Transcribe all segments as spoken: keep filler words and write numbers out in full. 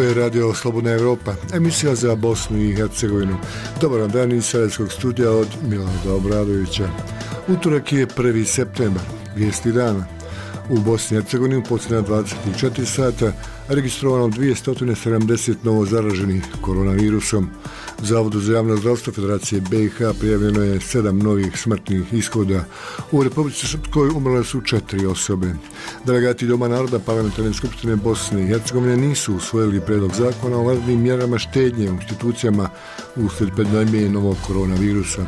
je Radio Slobodna Evropa, emisija za Bosnu i Hercegovinu. Dobar dan iz Sarajevskog studija od Milana Obradovića. Utorak je prvi septembar, vijesti dana. U Bosni i Hercegovini u posljednja dvadeset četiri sata registrovano dvjesto sedamdeset novo zaraženih koronavirusom. U Zavodu za javno zdravstvo Federacije B i H prijavljeno je sedam novih smrtnih ishoda. U Republici Srpskoj umrle su četiri osobe. Delegati Doma naroda Parlamentarne skupštine Bosne i Hercegovine nisu usvojili prijedlog zakona o vanrednim mjerama štednje u institucijama uslijed pandemije novog koronavirusa.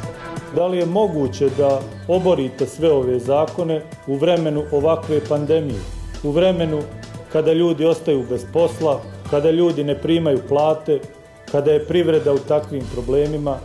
Da li je moguće da oborite sve ove zakone u vremenu ovakve pandemije, u vremenu kada ljudi ostaju bez posla, kada ljudi ne primaju plate, kada je privreda u takvim problemima?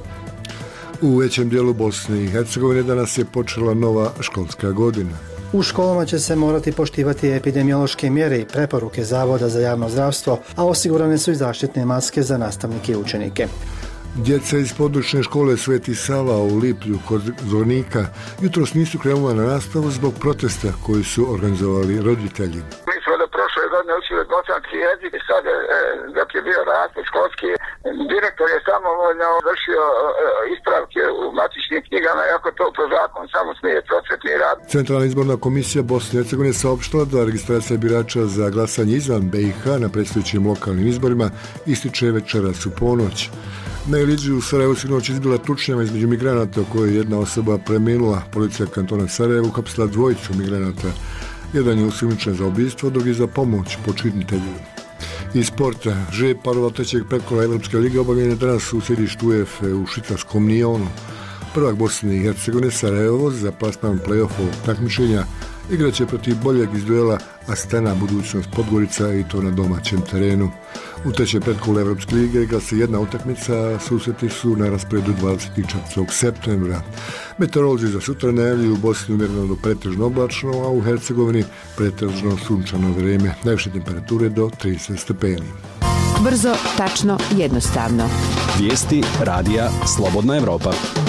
U većem dijelu Bosne i Hercegovine danas je počela nova školska godina. U školama će se morati poštivati epidemiološke mjere i preporuke Zavoda za javno zdravstvo, a osigurane su i zaštitne maske za nastavnike i učenike. Djeca iz područne škole Sveti Sava u Liplju kod Zvornika jutros nisu krenula na nastavu zbog protesta koji su organizovali roditelji. Mi smo do prošle godine učili bosanski jezik i sad dok je bio raspust školski, direktor je samovoljno vršio ispravke u matičnim knjigama, iako to po zakonu samo smije prosvetni rad. Centralna izborna komisija Bosne i Hercegovine saopštila da registracija birača za glasanje izvan B i H na predstojećim lokalnim izborima ističe večeras u ponoć. Na Iliđi u Sarajevu sinoć izbila tučnjava između migranata u kojoj je jedna osoba preminula. Policija kantona Sarajevo uhapsila dvojicu migranata. Jedan je osumnjičen za ubistvo, drugi za pomoć počinitelju. Iz sporta, žreb parova trećeg pretkola Evropske lige obavljen je danas u sjedištu UEFA u švicarskom Nijonu. Prvak Bosne i Hercegovine Sarajevo za plasman play-offovog takmičenja igraće protiv boljeg iz duela Astana budućnost Podgorica i to na domaćem terenu. U trećem pretkolu Evropske lige igra se jedna utakmica, a susreti su na rasporedu dvadeset četvrtog septembra. Meteorolozi za sutra najavljuju u Bosni umjereno do pretežno oblačno, a u Hercegovini pretežno sunčano vrijeme. Najviše temperature do trideset stepeni. Brzo, tačno, jednostavno. Vijesti radija Slobodna Evropa.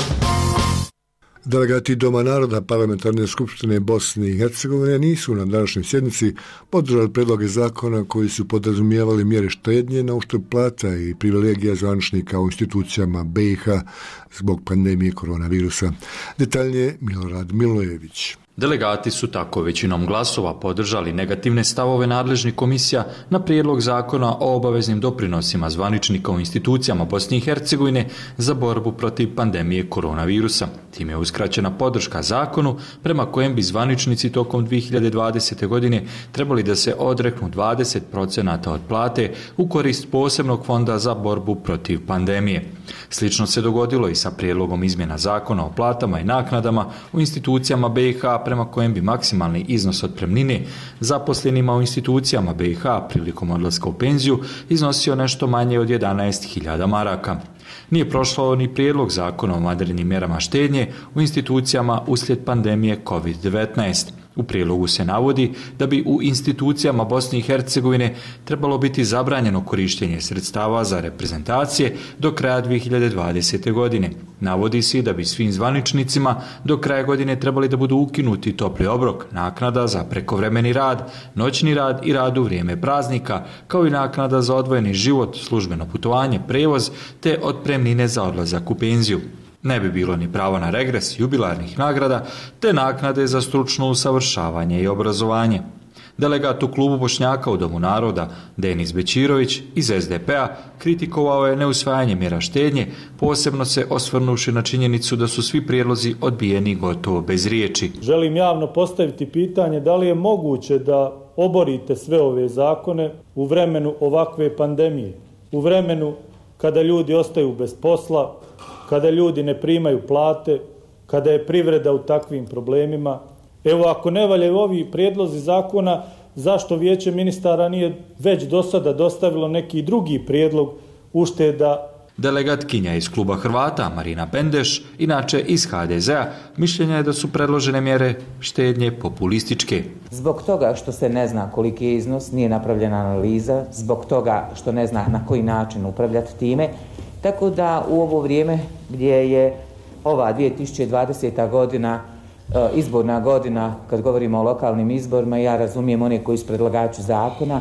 Delegati Doma naroda Parlamentarne skupštine Bosne i Hercegovine nisu na današnjoj sjednici podržali predloge zakona koji su podrazumijevali mjere štednje na uštrb plata i privilegija zvaničnika u institucijama B i H zbog pandemije koronavirusa. Detaljnije Milorad Milojević. Delegati su tako većinom glasova podržali negativne stavove nadležnih komisija na prijedlog zakona o obaveznim doprinosima zvaničnika u institucijama Bosne i Hercegovine za borbu protiv pandemije koronavirusa. Time je uskraćena podrška zakonu prema kojem bi zvaničnici tokom dvije hiljade dvadesete. godine trebali da se odreknu dvadeset procenata od plate u korist posebnog fonda za borbu protiv pandemije. Slično se dogodilo i sa prijedlogom izmjena zakona o platama i naknadama u institucijama B i H prema kojem bi maksimalni iznos otpremnine zaposlenima u institucijama B i H prilikom odlaska u penziju iznosio nešto manje od jedanaest hiljada maraka. Nije prošao ni prijedlog zakona o vanrednim mjerama štednje u institucijama uslijed pandemije kovid devetnaest. U prijedlogu se navodi da bi u institucijama Bosne i Hercegovine trebalo biti zabranjeno korištenje sredstava za reprezentacije do kraja dvije hiljade dvadesete. godine. Navodi se da bi svim zvaničnicima do kraja godine trebali da budu ukinuti topli obrok, naknada za prekovremeni rad, noćni rad i rad u vrijeme praznika, kao i naknada za odvojeni život, službeno putovanje, prevoz te otpremnine za odlazak u penziju. Ne bi bilo ni pravo na regres jubilarnih nagrada te naknade za stručno usavršavanje i obrazovanje. Delegat u klubu Bošnjaka u Domu naroda Denis Bećirović iz S D P-a kritikovao je neusvajanje mjera štednje, posebno se osvrnuši na činjenicu da su svi prijedlozi odbijeni gotovo bez riječi. Želim javno postaviti pitanje da li je moguće da oborite sve ove zakone u vremenu ovakve pandemije, u vremenu kada ljudi ostaju bez posla, kada ljudi ne primaju plate, kada je privreda u takvim problemima. Evo, ako ne valjaju ovi prijedlozi zakona, zašto Vijeće ministara nije već do sada dostavilo neki drugi prijedlog ušteda? Delegatkinja iz kluba Hrvata Marina Pendeš, inače iz H D Z-a, mišljenja je da su predložene mjere štednje populističke. Zbog toga što se ne zna koliki je iznos, nije napravljena analiza, zbog toga što ne zna na koji način upravljati time, tako da u ovo vrijeme gdje je ova dvije tisuće dvadeseta. godina izborna godina, kad govorimo o lokalnim izborima, ja razumijem one koji su predlagači zakona.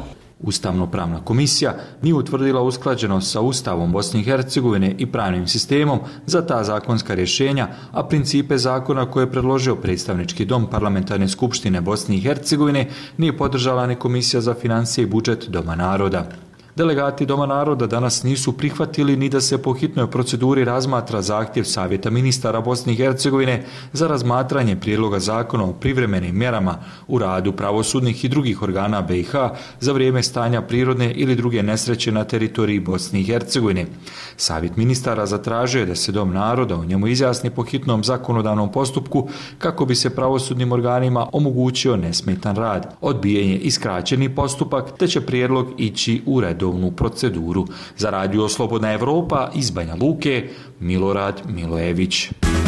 Ustavno-pravna komisija nije utvrdila usklađenost sa Ustavom Bosne i Hercegovine i pravnim sistemom za ta zakonska rješenja, a principe zakona koje je predložio predstavnički dom Parlamentarne skupštine Bosne i Hercegovine nije podržala ni Komisija za financije i budžet Doma naroda. Delegati Doma naroda danas nisu prihvatili ni da se po hitnoj proceduri razmatra zahtjev Savjeta ministara Bosne i Hercegovine za razmatranje prijedloga zakona o privremenim mjerama u radu pravosudnih i drugih organa B i H za vrijeme stanja prirodne ili druge nesreće na teritoriji Bosne i Hercegovine. Savjet ministara zatražio je da se Dom naroda o njemu izjasni po hitnom zakonodavnom postupku kako bi se pravosudnim organima omogućio nesmetan rad. Odbijen je i skraćeni postupak, te će prijedlog ići u red proceduru. Za Radio Slobodna Evropa iz Banja Luke, Milorad Milojević.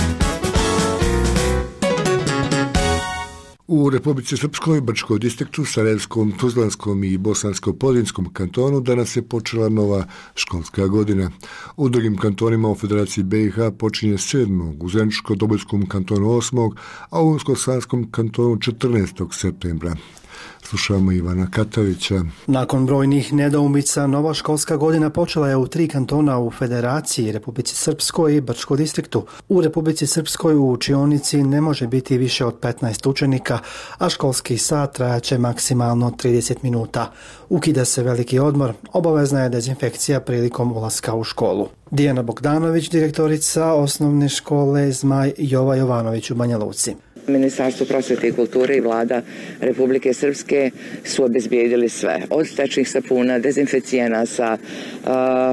U Republici Srpskoj, Brčkom distriktu, Sarajevskom, Tuzlanskom i Bosansko-Podrinjskom kantonu danas je počela nova školska godina. U drugim kantonima u Federaciji B i H počinje sedmog, u Zeničko-Dobojskom kantonu osmog, a u Unsko-Sanskom kantonu četrnaestog septembra. Slušamo Ivana Katavića. Nakon brojnih nedoumica, nova školska godina počela je u tri kantona u Federaciji, Republici Srpskoj i Brčkom distriktu. U Republici Srpskoj u učionici ne može biti više od petnaest učenika, a školski sat trajaće maksimalno trideset minuta. Ukida se veliki odmor, obavezna je dezinfekcija prilikom ulaska u školu. Dijana Bogdanović, direktorica osnovne škole Zmaj Jova Jovanović u Banja Luci. Ministarstvo prosvete i kulture i vlada Republike Srpske su obezbijedili sve. Od stečnih sapuna, dezinficijenasa, uh,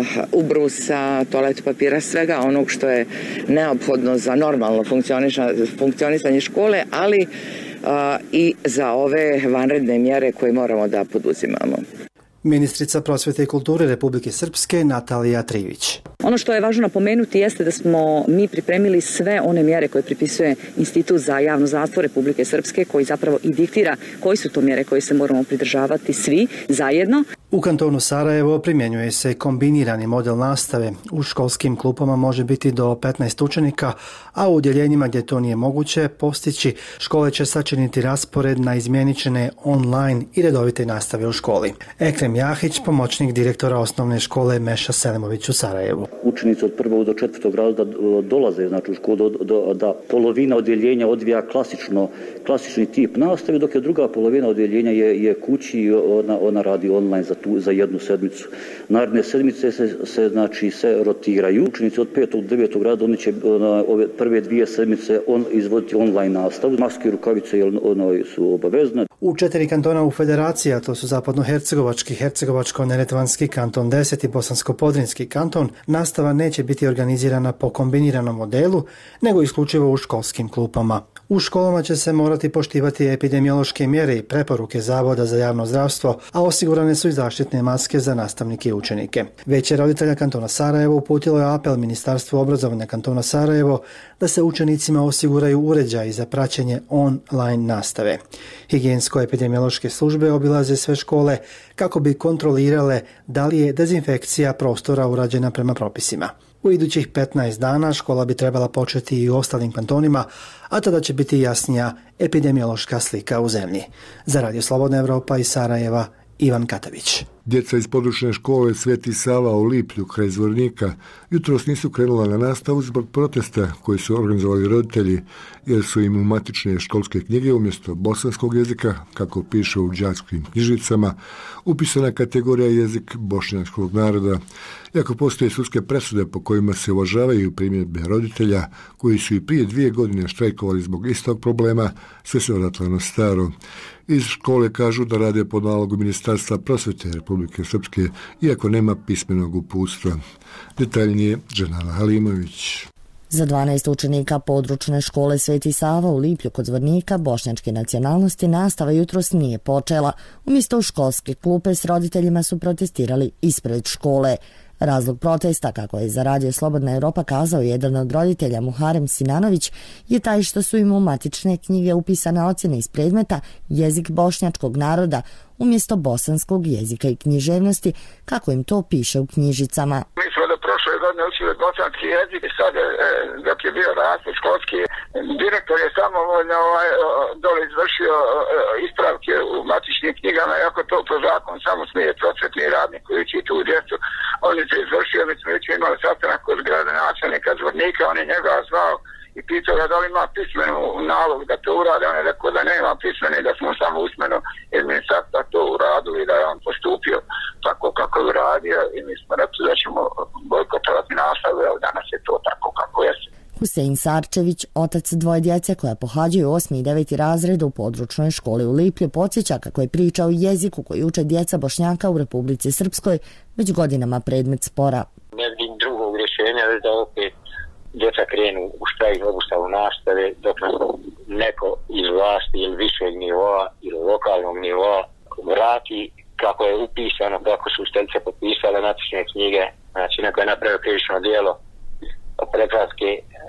ubrusa, toalet papira, svega onog što je neophodno za normalno funkcionisanje škole, ali uh, i za ove vanredne mjere koje moramo da poduzimamo. Ministrica prosvete i kulture Republike Srpske Natalija Trivić. Ono što je važno napomenuti jeste da smo mi pripremili sve one mjere koje pripisuje Institut za javno zdravstvo Republike Srpske, koji zapravo i diktira koji su to mjere koje se moramo pridržavati svi zajedno. U kantonu Sarajevo primjenjuje se kombinirani model nastave. U školskim klupama može biti do petnaest učenika, a u udjeljenjima gdje to nije moguće postići, škole će sačiniti raspored na izmjeničene online i redovite nastave u školi. Ekrem Jahić, pomoćnik direktora osnovne škole Meša Selimović u Sarajevu. Učenici od prvog do četvrtog razreda dolaze znači, u školu do, do, da polovina odjeljenja odvija klasično, klasični tip nastave, dok je druga polovina odjeljenja je, je kući i ona, ona radi online za, tu, za jednu sedmicu. Naredne sedmice se, se, znači, se rotiraju. Učenici od petog do devetog razreda oni će ona, ove prve dvije sedmice on, izvoditi online nastavu. Maske i rukavice ono, su obavezne. U četiri kantona u Federaciji, a to su zapadnohercegovački, hercegovačko-neretvanski kanton deset i bosansko-podrinjski kanton, nastava neće biti organizirana po kombiniranom modelu, nego isključivo u školskim klupama. U školama će se morati poštivati epidemiološke mjere i preporuke Zavoda za javno zdravstvo, a osigurane su i zaštitne maske za nastavnike i učenike. Vijeće roditelja kantona Sarajevo uputilo je apel Ministarstvu obrazovanja kantona Sarajevo da se učenicima osiguraju uređaji za praćenje online nastave. Higijensko-epidemiološke službe obilaze sve škole kako bi kontrolirale da li je dezinfekcija prostora urađena prema propisima. U idućih petnaest dana škola bi trebala početi i u ostalim kantonima, a tada će biti jasnija epidemiološka slika u zemlji. Za Radio Slobodna Evropa iz Sarajeva, Ivan Katavić. Djeca iz područne škole Sveti Sava u Liplju kraj Zvornika jutros nisu krenula na nastavu zbog protesta koji su organizovali roditelji, jer su im u matične školske knjige umjesto bosanskog jezika, kako piše u đačkim knjižicama, upisana kategorija jezik bošnjačkog naroda. Iako postoje sudske presude po kojima se uvažavaju primjedbe roditelja koji su i prije dvije godine štrajkovali zbog istog problema, sve se odatle na staro. Iz škole kažu da rade pod nalogom Ministarstva prosvete Republike Srpske, iako nema pismenog uputstva. Detaljnije Dženana Halimović. Za dvanaest učenika područne škole Sveti Sava u Liplju kod Zvornika bošnjačke nacionalnosti nastava jutros nije počela. Umjesto u školske klupe s roditeljima su protestirali ispred škole. Razlog protesta, kako je za Radio Slobodna Evropa kazao jedan od roditelja Muharem Sinanović, je taj što su im u matične knjige upisane ocjene iz predmeta jezik bošnjačkog naroda umjesto bosanskog jezika i književnosti, kako im to piše u knjižicama. Mi smo do prošle godine godine učili bosanski jezik i sad dok je bio raspust školski, direktor je samovoljno ovaj, dole izvršio ispravke u matičnim knjigama, iako to po zakonu samo smije prosvetni radnik koji uči tu djecu. On je to izvršio, mi smo već imali sastanak kod gradonačelnika Zvornika, on je njega zvao i pitao ga da li ima pismenu nalog da to urade. On je rekao da nema pismeni, da smo samo usmeno iz ministarstva to uradili i da je on postupio tako kako je uradio i mi smo rekli da ćemo bojkotovati nastavu, evo danas je to tako kako jeste. Husein Sarčević, otac dvoje djece koja pohađaju osmi i deveti razred u područnoj školi u Liplju, podsjeća kako je priča o jeziku koji uče djeca Bošnjaka u Republici Srpskoj već godinama predmet spora. Ne vidim drugog rješenja da opet djeca krenu u štrajk obustavu nastave dok neko iz vlasti ili višeg nivoa ili lokalnog nivoa vrati kako je upisano, kako su učiteljice potpisale matične knjige, znači neko je napravio krivično djelo pretvarske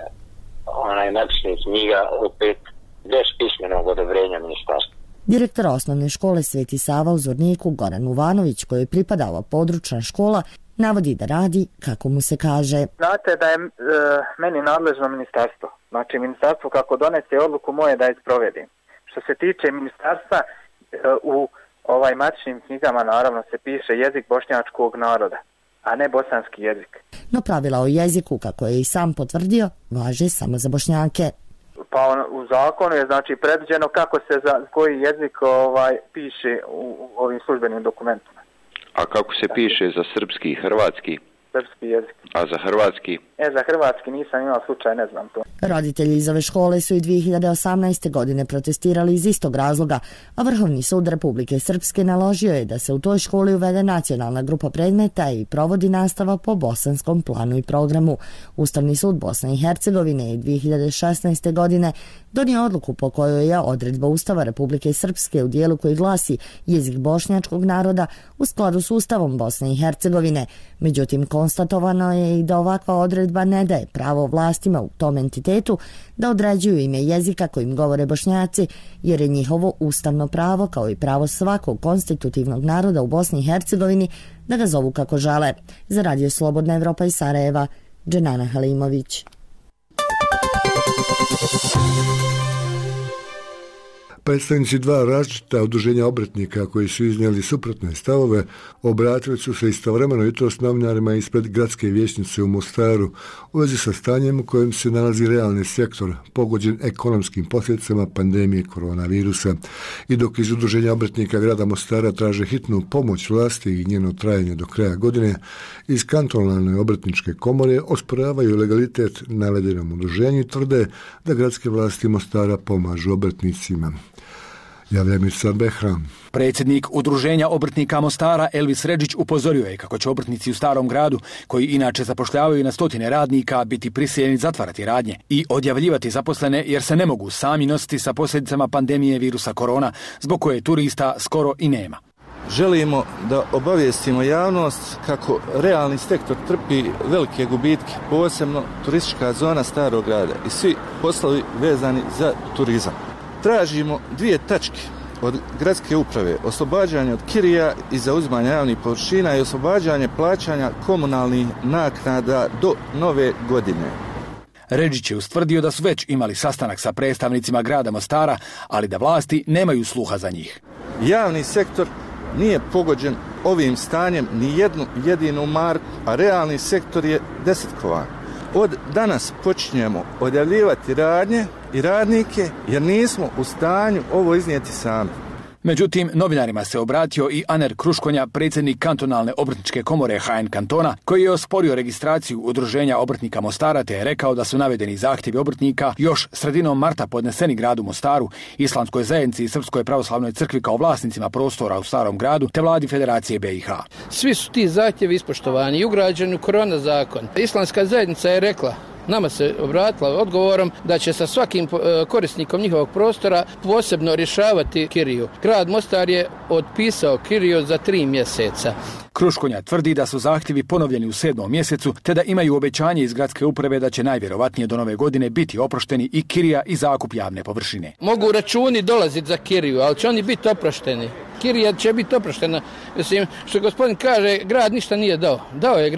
onaj matičnih knjiga opet bez pismenog odobrenja ministarstva. Direktor osnovne škole Sveti Sava u Zvorniku Goran Uvanović, kojoj je pripadala područna škola, navodi da radi kako mu se kaže. Znate da je e, meni nadležno ministarstvo. Znači ministarstvo kako donese odluku moje da je sprovedim. Što se tiče ministarstva, e, u ovaj matičnim knjigama naravno se piše jezik bošnjačkog naroda, a ne bosanski jezik. No pravila o jeziku, kako je i sam potvrdio, važe samo za Bošnjake. Pa on, u zakonu je znači predviđeno kako se za koji jezik ovaj piše u, u ovim službenim dokumentima. A kako se piše za srpski i hrvatski? Srpski jezik. A za hrvatski? E, za hrvatski nisam imao slučaj, ne znam to. Roditelji iz ove škole su i dvije hiljade osamnaeste. godine protestirali iz istog razloga, a Vrhovni sud Republike Srpske naložio je da se u toj školi uvede nacionalna grupa predmeta i provodi nastava po bosanskom planu i programu. Ustavni sud Bosne i Hercegovine je dvije hiljade šesnaeste. godine donio odluku po kojoj je odredba Ustava Republike Srpske u dijelu koji glasi jezik bošnjačkog naroda u skladu s Ustavom Bosne i Hercegovine. Međutim, konstatovano je i da ovakva odredba ne daje pravo vlastima u tom entitetu da određuju ime jezika kojim govore Bošnjaci, jer je njihovo ustavno pravo, kao i pravo svakog konstitutivnog naroda u Bosni i Hercegovini, da ga zovu kako žele. Za Radio Slobodna Evropa iz Sarajeva, Dženana Halimović. Predstavnici dva različita udruženja obrtnika koji su iznijeli suprotne stavove obratili su se istovremeno jutros novinarima ispred gradske vijećnice u Mostaru u vezi sa stanjem u kojem se nalazi realni sektor pogođen ekonomskim posljedicama pandemije koronavirusa. I dok iz udruženja obrtnika grada Mostara traže hitnu pomoć vlasti i njeno trajanje do kraja godine, iz kantonalne obrtničke komore osporavaju legalitet navedenom udruženju i tvrde da gradske vlasti Mostara pomažu obrtnicima. Javlja Mirsa Behram. Predsjednik Udruženja obrtnika Mostara Elvis Redžić upozorio je kako će obrtnici u Starom gradu, koji inače zapošljavaju na stotine radnika, biti prisiljeni zatvarati radnje i odjavljivati zaposlene jer se ne mogu sami nositi sa posljedicama pandemije virusa korona, zbog koje turista skoro i nema. Želimo da obavijestimo javnost kako realni sektor trpi velike gubitke, posebno turistička zona Starog grada i svi poslovi vezani za turizam. Tražimo dvije tačke od gradske uprave, oslobađanje od kirija i zauzimanja javnih površina i oslobađanje plaćanja komunalnih naknada do nove godine. Redžić je ustvrdio da su već imali sastanak sa predstavnicima grada Mostara, ali da vlasti nemaju sluha za njih. Javni sektor nije pogođen ovim stanjem ni jednu jedinu marku, a realni sektor je desetkovan. Od danas počinjemo odjavljivati radnje i radnike jer nismo u stanju ovo iznijeti sami. Međutim, novinarima se obratio i Aner Kruškonja, predsjednik kantonalne obrtničke komore H N kantona, koji je osporio registraciju udruženja obrtnika Mostara te je rekao da su navedeni zahtjevi obrtnika još sredinom marta podneseni gradu Mostaru, Islamskoj zajednici i Srpskoj pravoslavnoj crkvi kao vlasnicima prostora u Starom gradu te vladi Federacije B i H. Svi su ti zahtjevi ispoštovani i ugrađeni u korona zakon. Islamska zajednica je rekla, nama se obratila odgovorom da će sa svakim korisnikom njihovog prostora posebno rješavati kiriju. Grad Mostar je otpisao kiriju za tri mjeseca. Kruškonja tvrdi da su zahtjevi ponovljeni u sedmom mjesecu, te da imaju obećanje iz gradske uprave da će najvjerovatnije do nove godine biti oprošteni i kirija i zakup javne površine. Mogu računi dolaziti za kiriju, ali će oni biti oprošteni. Kirija će biti oproštena. Mislim, što gospodin kaže, grad ništa nije dao. Dao je grad.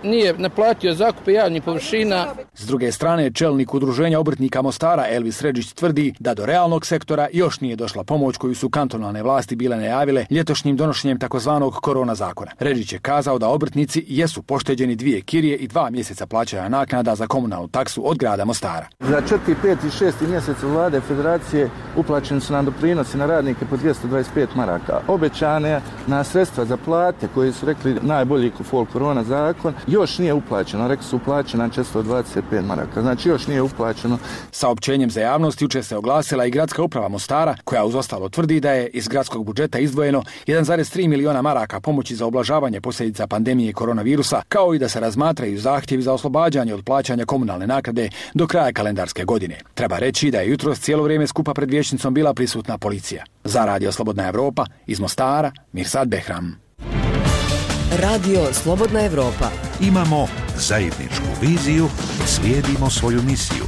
nije naplatio zakupe javnih površina. S druge strane, čelnik udruženja obrtnika Mostara Elvis Redžić tvrdi da do realnog sektora još nije došla pomoć koju su kantonalne vlasti bile najavile ljetošnjim donošenjem takozvanog korona zakona. Redžić je kazao da obrtnici jesu pošteđeni dvije kirije i dva mjeseca plaćanja naknada za komunalnu taksu od grada Mostara. Za četvrti, peti i šesti mjesec vlade federacije uplaćeni su nam doprinosi na radnike po dvjesto dvadeset pet maraka. Obećane na sredstva za plate koje su rekli najbolji kufol korona zakon još nije uplaćeno. Rekli su uplaćeno četiristo dvadeset pet maraka. Znači još nije uplaćeno. Saopćenjem za javnost jučer se oglasila i gradska uprava Mostara koja uz ostalo tvrdi da je iz gradskog budžeta izdvojeno jedan zarez tri miliona maraka pomoći za ublažavanje posljedica pandemije koronavirusa, kao i da se razmatraju zahtjevi za oslobađanje od plaćanja komunalne naknade do kraja kalendarske godine. Treba reći da je jutros cijelo vrijeme skupa pred vijećnicom bila prisutna policija. Za Radio Slobodna Evropa iz Mostara, Mirsad Behram. Radio Slobodna Evropa. Imamo zajedničku viziju, slijedimo svoju misiju.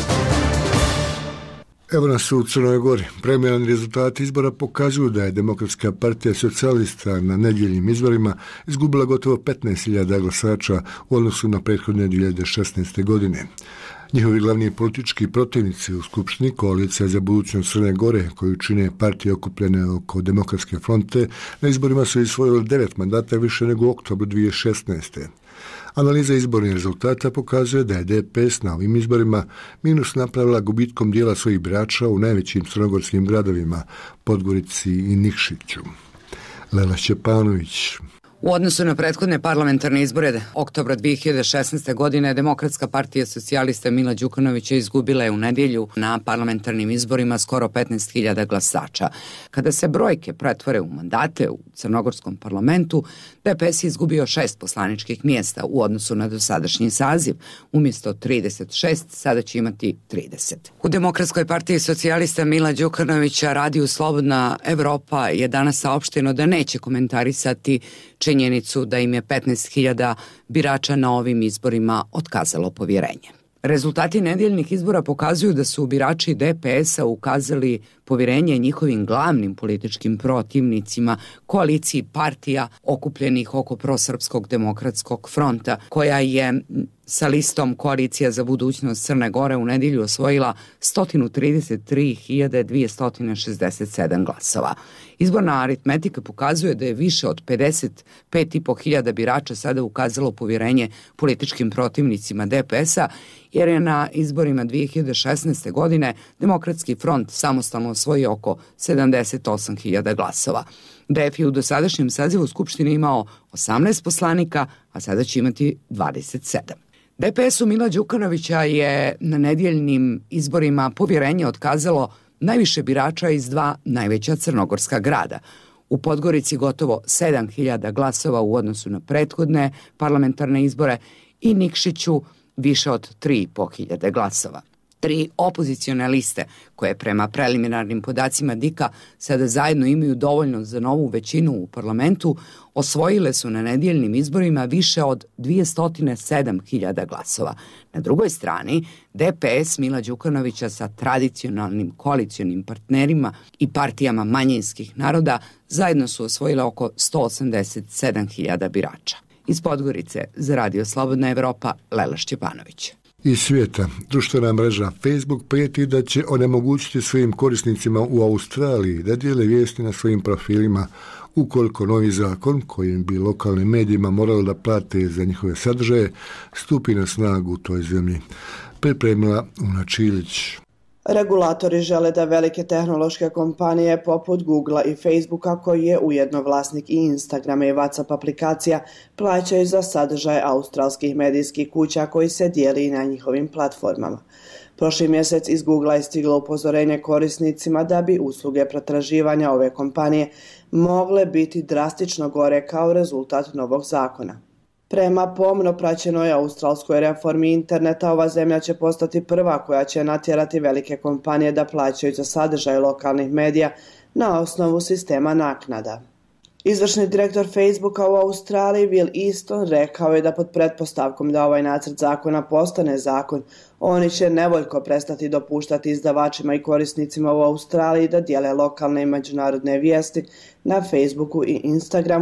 Evo nas u Crnoj Gori. Preliminarni rezultati izbora pokazuju da je Demokratska partija socijalista na nedjeljnim izborima izgubila gotovo petnaest hiljada glasača u odnosu na prethodne dvije hiljade šesnaeste. godine. Njihovi glavni politički protivnici u Skupštini, Koalicija za budućnost Crne Gore, koju čine partije okupljene oko Demokratske fronte, na izborima su osvojili devet mandata više nego u oktobru dvije hiljade šesnaeste. Analiza izbornih rezultata pokazuje da je D P S na ovim izborima minus napravila gubitkom dijela svojih birača u najvećim crnogorskim gradovima, Podgorici i Nikšiću. Lela Šćepanović. U odnosu na prethodne parlamentarne izbore oktobra dvije hiljade šesnaeste. godine Demokratska partija socijalista Mila Đukanovića izgubila je u nedjelju na parlamentarnim izborima skoro petnaest hiljada glasača. Kada se brojke pretvore u mandate u crnogorskom parlamentu, D P S je izgubio šest poslaničkih mjesta u odnosu na dosadašnji saziv. Umjesto trideset šest sada će imati trideset. U Demokratskoj partiji socijalista Mila Đukanovića Radiju Slobodna Evropa je danas saopšteno da neće komentarisati činjenicu da im je petnaest hiljada birača na ovim izborima otkazalo povjerenje. Rezultati nedjeljnih izbora pokazuju da su birači D P S-a ukazali povjerenje njihovim glavnim političkim protivnicima, koaliciji partija okupljenih oko prosrpskog demokratskog fronta, koja je sa listom Koalicija za budućnost Crne Gore u nedjelju osvojila sto trideset tri hiljade dvjesto šezdeset sedam glasova. Izborna aritmetika pokazuje da je više od pedeset pet i po hiljada birača sada ukazalo povjerenje političkim protivnicima D P S-a, jer je na izborima dvije hiljade šesnaeste. godine Demokratski front samostalno osvojio oko sedamdeset osam hiljada glasova. D F je u dosadašnjem sazivu Skupštine imao osamnaest poslanika, a sada će imati dvadeset sedam. D P S-u Mila Đukanovića je na nedjeljnim izborima povjerenje otkazalo najviše birača iz dva najveća crnogorska grada. U Podgorici gotovo sedam hiljada glasova u odnosu na prethodne parlamentarne izbore i Nikšiću više od tri i po hiljade glasova. Tri opozicione liste, koje prema preliminarnim podacima D I K-a sada zajedno imaju dovoljno za novu većinu u parlamentu, osvojile su na nedjeljnim izborima više od dvjesto sedam hiljada glasova. Na drugoj strani, D P S Mila Đukanovića sa tradicionalnim koalicionim partnerima i partijama manjinskih naroda zajedno su osvojile oko sto osamdeset sedam hiljada birača. Iz Podgorice za Radio Slobodna Evropa, Lela Šćepanović. Iz svijeta, društvena mreža Facebook prijeti da će onemogućiti svojim korisnicima u Australiji da dijele vijesti na svojim profilima ukoliko novi zakon, kojim bi lokalnim medijima morali da plate za njihove sadržaje, stupi na snagu u toj zemlji. Pripremila Una Čilić. Regulatori žele da velike tehnološke kompanije poput Googlea i Facebooka, koji je ujedno vlasnik i Instagrama i WhatsApp aplikacija, plaćaju za sadržaj australskih medijskih kuća koji se dijeli i na njihovim platformama. Prošli mjesec iz Googlea je stiglo upozorenje korisnicima da bi usluge pretraživanja ove kompanije mogle biti drastično gore kao rezultat novog zakona. Prema pomno praćenoj australskoj reformi interneta, ova zemlja će postati prva koja će natjerati velike kompanije da plaćaju za sadržaj lokalnih medija na osnovu sistema naknada. Izvršni direktor Facebooka u Australiji Will Easton rekao je da pod pretpostavkom da ovaj nacrt zakona postane zakon, oni će nevoljko prestati dopuštati izdavačima i korisnicima u Australiji da dijele lokalne i međunarodne vijesti na Facebooku i Instagramu,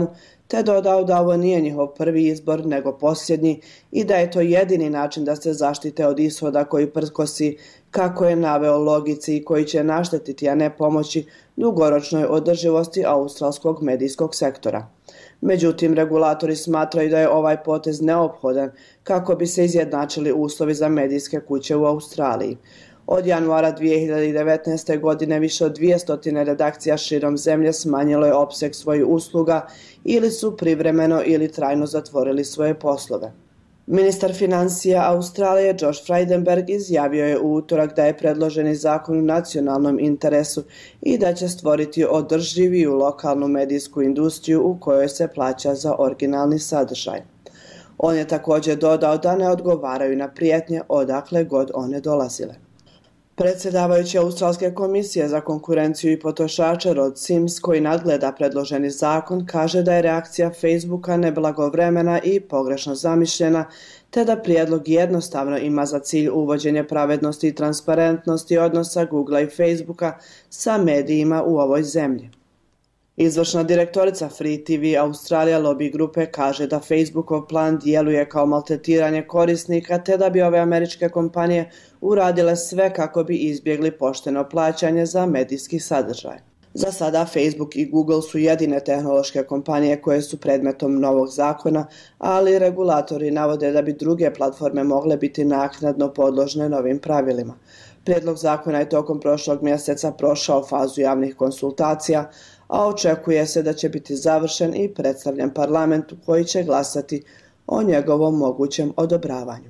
te dodao da ovo nije njihov prvi izbor nego posljednji i da je to jedini način da se zaštite od ishoda koji prkosi, kako je naveo, logici koji će naštetiti, a ne pomoći dugoročnoj održivosti australskog medijskog sektora. Međutim, regulatori smatraju da je ovaj potez neophodan kako bi se izjednačili uslovi za medijske kuće u Australiji. Od januara dvije hiljade devetnaeste. godine više od dvjesto redakcija širom zemlje smanjilo je opseg svojih usluga ili su privremeno ili trajno zatvorili svoje poslove. Ministar financija Australije Josh Frydenberg izjavio je u utorak da je predloženi zakon u nacionalnom interesu i da će stvoriti održiviju lokalnu medijsku industriju u kojoj se plaća za originalni sadržaj. On je također dodao da ne odgovaraju na prijetnje odakle god one dolazile. Predsjedavajući Australske komisije za konkurenciju i potrošače Rod Sims, koji nadgleda predloženi zakon, kaže da je reakcija Facebooka neblagovremena i pogrešno zamišljena, te da prijedlog jednostavno ima za cilj uvođenje pravednosti i transparentnosti odnosa Googlea i Facebooka sa medijima u ovoj zemlji. Izvršna direktorica Free T V Australija lobby grupe kaže da Facebookov plan djeluje kao maltretiranje korisnika te da bi ove američke kompanije uradile sve kako bi izbjegli pošteno plaćanje za medijski sadržaj. Za sada Facebook i Google su jedine tehnološke kompanije koje su predmetom novog zakona, ali regulatori navode da bi druge platforme mogle biti naknadno podložne novim pravilima. Prijedlog zakona je tokom prošlog mjeseca prošao fazu javnih konsultacija, a očekuje se da će biti završen i predstavljen parlamentu koji će glasati o njegovom mogućem odobravanju.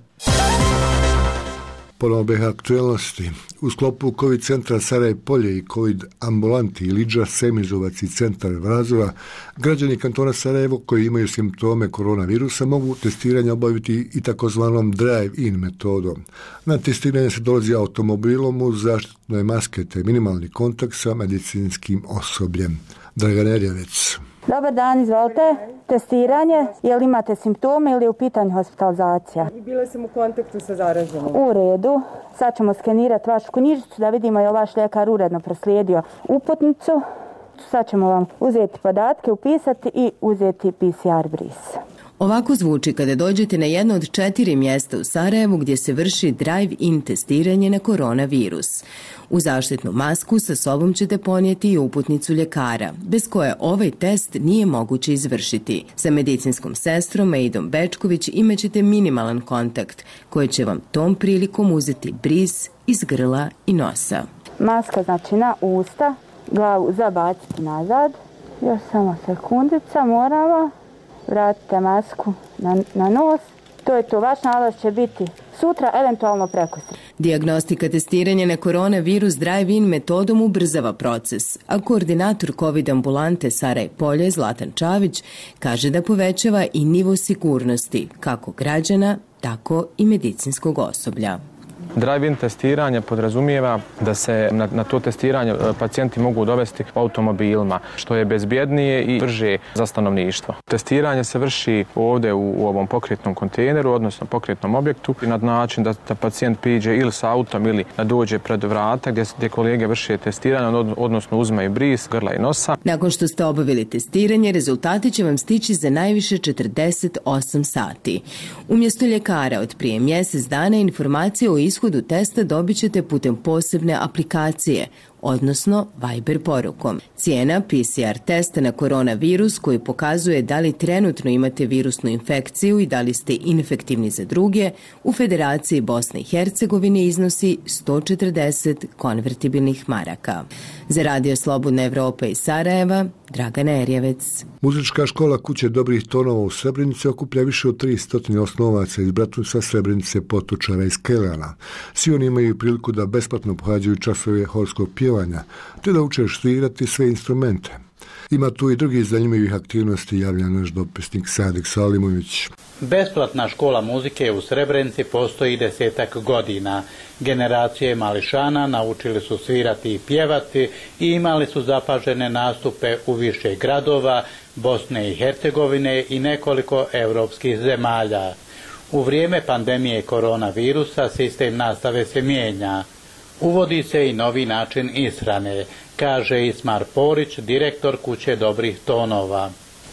Ponovo aktualnosti. U sklopu COVID centra Saraj Polje i COVID ambulanti Iliđa, Semizovac i centar Vrazova, građani kantona Sarajevo koji imaju simptome koronavirusa mogu testiranje obaviti i takozvanom drive-in metodom. Na testiranje se dolazi automobilom uz zaštitne maske te minimalni kontakt sa medicinskim osobljem. Dragana Erjavec. Dobar dan, izvolite. Testiranje, je li imate simptome ili je u pitanju hospitalizacija? Bila sam u kontaktu sa zaraženim. U redu. Sad ćemo skenirati vašu knjižicu da vidimo je li vaš ljekar uredno proslijedio uputnicu. Sad ćemo vam uzeti podatke, upisati i uzeti P C R bris. Ovako zvuči kada dođete na jedno od četiri mjesta u Sarajevu gdje se vrši drive-in testiranje na koronavirus. U zaštitnu masku sa sobom ćete ponijeti i uputnicu ljekara, bez koje ovaj test nije moguće izvršiti. Sa medicinskom sestrom Eidom Bečković imat ćete minimalan kontakt, koji će vam tom prilikom uzeti bris iz grla i nosa. Maska znači na usta, glavu zabaciti nazad. Još samo sekundica, moramo. Vratite masku na, na nos. To je to, vaš nalaz će biti sutra, eventualno prekosutra. Dijagnostika testiranja na koronavirus drive-in metodom ubrzava proces, a koordinator COVID ambulante Saraj Polje Zlatan Čavić kaže da povećava i nivo sigurnosti kako građana, tako i medicinskog osoblja. Drive-in testiranje podrazumijeva da se na, na to testiranje pacijenti mogu dovesti automobilima, što je bezbjednije i brže za stanovništvo. Testiranje se vrši ovdje u, u ovom pokretnom kontejneru, odnosno pokretnom objektu, na način da, da pacijent priđe ili sa autom ili da dođe pred vrata gdje, gdje kolege vrše testiranje, odnosno uzmaju bris, grla i nosa. Nakon što ste obavili testiranje, rezultati će vam stići za najviše četrdeset osam sati. Umjesto ljekara od prije mjesec dana informacije o ishodu testa dobit ćete putem posebne aplikacije, odnosno Viber porukom. Cijena P C R testa na koronavirus koji pokazuje da li trenutno imate virusnu infekciju i da li ste infektivni za druge, u Federaciji Bosne i Hercegovine iznosi sto četrdeset konvertibilnih maraka. Za Radio Slobodna Evropa iz Sarajeva, Dragana Erjavec. Muzička škola Kuće dobrih tonova u Srebrenici okuplja više od tristo osnovaca iz Bratunca, Srebrenice, Potočara i Skelana. Svi oni imaju priliku da besplatno pohađaju časove horskog pjevanja, te da uče svirati sve instrumente. Ima tu i drugih zanimljivih aktivnosti, javlja naš dopisnik Sadik Salimović. Besplatna škola muzike u Srebrenici postoji desetak godina. Generacije mališana naučili su svirati i pjevati i imali su zapažene nastupe u više gradova Bosne i Hercegovine i nekoliko europskih zemalja. U vrijeme pandemije koronavirusa sistem nastave se mijenja. Uvodi se i novi način ishrane, kaže Ismar Porić, direktor Kuće dobrih tonova.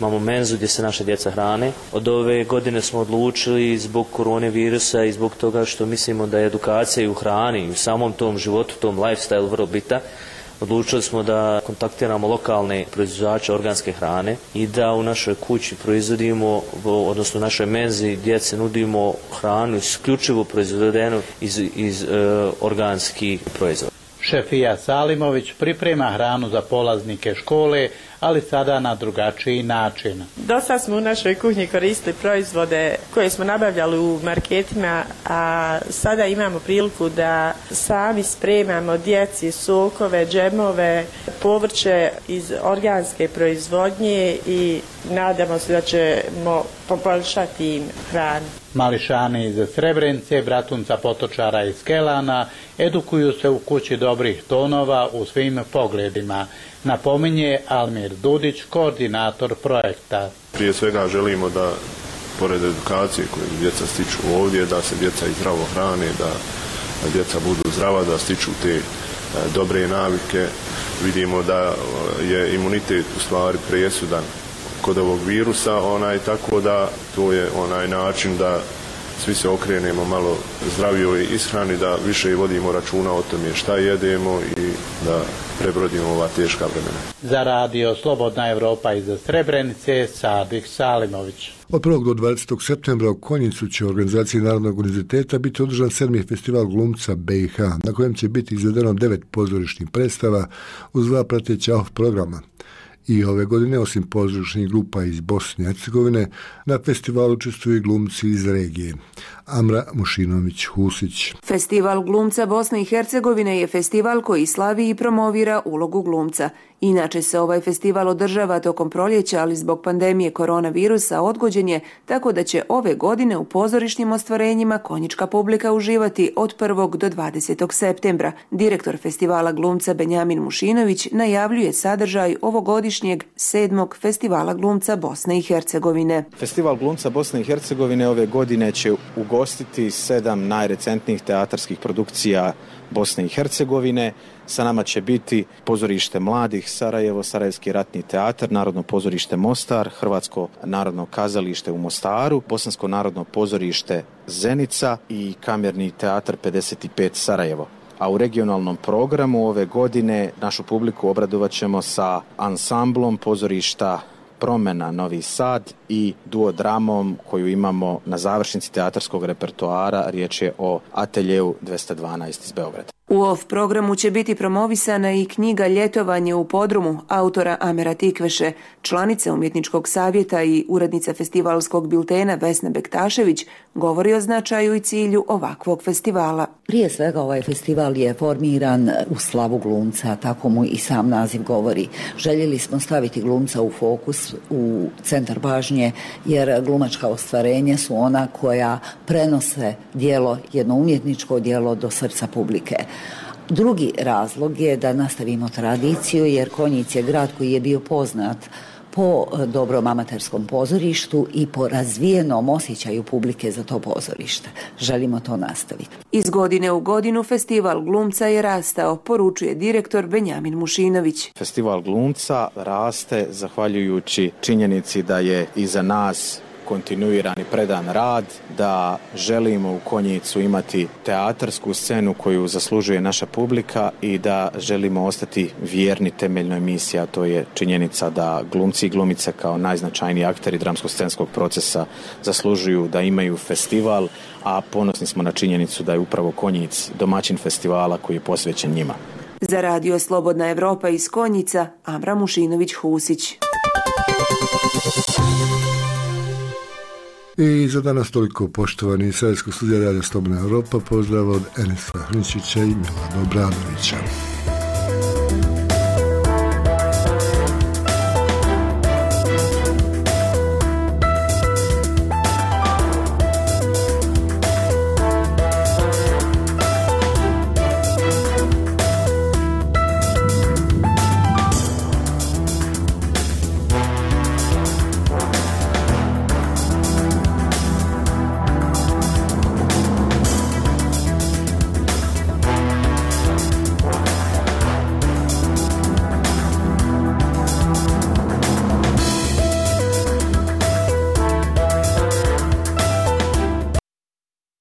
imamo menzu gdje se naše djeca hrane. Od ove godine smo odlučili zbog koronavirusa i zbog toga što mislimo da je edukacija i u hrani i u samom tom životu, tom lifestyle vrlo bita. Odlučili smo da kontaktiramo lokalne proizvođače organske hrane i da u našoj kući proizvodimo, odnosno u našoj menzi djece nudimo hranu isključivo proizvedenu iz, iz e, organskih proizvoda. Šefija Salimović priprema hranu za polaznike škole, ali sada na drugačiji način. Dosta smo u našoj kuhinji koristili proizvode koje smo nabavljali u marketima, a sada imamo priliku da sami spremamo djeci sokove, džemove, povrće iz organske proizvodnje i nadamo se da ćemo poboljšati im hranu. Mališani iz Srebrenice, Bratunca, Potočara i Skelana edukuju se u kući dobrih tonova u svim pogledima, napominje Almir Dudić, koordinator projekta. Prije svega želimo da, pored edukacije koju djeca stiču ovdje, da se djeca i zdravo hrane, da, da djeca budu zdrava, da stiču te dobre navike. Vidimo da je imunitet u stvari presudan kod ovog virusa, onaj, tako da to je onaj način da svi se okrenemo malo zdravijoj ishrani, da više vodimo računa o tome šta jedemo i da prebrodimo ova teška vremena. Za radio Slobodna Evropa iz Srebrenice, Sadik Salimović. Od prvog do dvadesetog septembra u Konjicu će u organizaciji Narodnog univerziteta biti održan sedmi festival glumca B i H, na kojem će biti izvedeno devet pozorišnih predstava uz dva prateća off programa. I ove godine, osim pozorišnih grupa iz Bosne i Hercegovine, na festivalu učestvuju i glumci iz regije. Amra Mušinović-Husić. Festival glumca Bosne i Hercegovine je festival koji slavi i promovira ulogu glumca. Inače se ovaj festival održava tokom proljeća, ali zbog pandemije koronavirusa odgođen je, tako da će ove godine u pozorišnim ostvarenjima konjička publika uživati od prvog do dvadesetog septembra. Direktor festivala glumca Benjamin Mušinović najavljuje sadržaj ovogodišnjeg sedmog festivala glumca Bosne i Hercegovine. Festival glumca Bosne i Hercegovine ove godine će ugostiti sedam najrecentnijih teatarskih produkcija Bosne i Hercegovine. Sa nama će biti Pozorište mladih Sarajevo, Sarajevski ratni teatar, Narodno pozorište Mostar, Hrvatsko narodno kazalište u Mostaru, Bosansko narodno pozorište Zenica i Kamerni teatar pedeset pet Sarajevo. A u regionalnom programu ove godine našu publiku obradovat ćemo sa ansamblom pozorišta Promena Novi Sad i duodramom koju imamo na završnici teatarskog repertoara, riječ je o Ateljeu dvesta dvanaest iz Beograda. U off programu će biti promovisana i knjiga Ljetovanje u podrumu autora Amera Tikveše. Članica umjetničkog savjeta i urednica festivalskog biltena Vesna Bektašević govori o značaju i cilju ovakvog festivala. Prije svega ovaj festival je formiran u slavu glumca, tako mu i sam naziv govori. Željeli smo staviti glumca u fokus, u centar pažnje, jer glumačka ostvarenja su ona koja prenose djelo, jedno umjetničko djelo do srca publike. Drugi razlog je da nastavimo tradiciju, jer Konjic je grad koji je bio poznat po dobrom amaterskom pozorištu i po razvijenom osjećaju publike za to pozorište. Želimo to nastaviti. Iz godine u godinu festival glumca je rastao, poručuje direktor Benjamin Mušinović. Festival glumca raste zahvaljujući činjenici da je iza nas kontinuirani predan rad, da želimo u Konjicu imati teatarsku scenu koju zaslužuje naša publika i da želimo ostati vjerni temeljnoj misiji, a to je činjenica da glumci i glumice kao najznačajniji akteri dramsko-scenskog procesa zaslužuju da imaju festival, a ponosni smo na činjenicu da je upravo Konjic domaćin festivala koji je posvećen njima. Za radio Slobodna Evropa iz Konjica, Amra Mušinović-Husić. I za danas toliko, poštovani iz Sarajevskog studija Radio Slobodna Evropa. Pozdrav od Enesa Hrinčića i Milana Obradovića.